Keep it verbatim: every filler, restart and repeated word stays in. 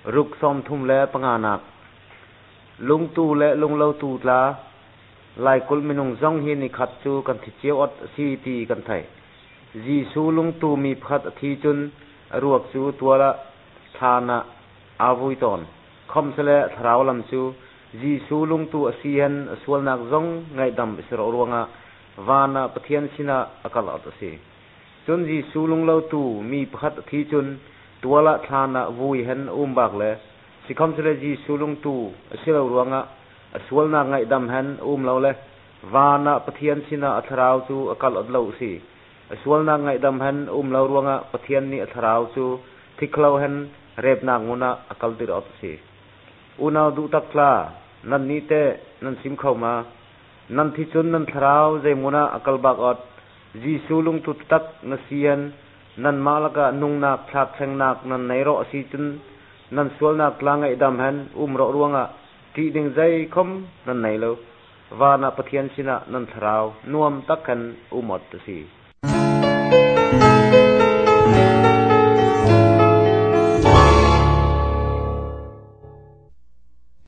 รุกซอมทุ่มและปังานักลุงตูและลุงเล่าตูตลาลายกุลมินงจงเฮนิขัดจูกันทิเจียวอดซีตีกันไทยจีสูลุงตูมีพัดทีจุนรวกจูตัวละฐานะอาวุยตอนคำเสละทราวลำจูจีสูลุงตูอสีฮันสวลนักจงไงดำอิสระรวงะวานาปะเทียนสินะอากาลอัตสีจนจีสูลุงเล่าตูมีพัดทีจุนตัวละฐานะวุยฮันอุมบักเลสิคำเสละจีสูลุงตูอิสระรวงะสวลนักไงดำฮันอุมเล่าเลวานาปะเทียนสินะอัทราวจูอากาลอัตเล่าสีสวลนักไงดำฮันอุมเล่ารวงะปะเทียนนี่อัทราวจูทิกเล่าฮันเรียบนางมุนะอากาลติรอัตสีอุณาดูตักลานันนี้เตนันซิมเข้ามานันที่จุนนันทราวใจมุนะอากาลบักอดจีสูลุงตุตักนเสียนนันมาลกะนุงนักพลักแสงนักนันในรอสีจุนนันสวลนักลางไงดำฮันอุมรอรวงะที่ดึงใจคมนันในเลววานาปะเทียนสินะนันทราวนวมตักกันอุมอดสี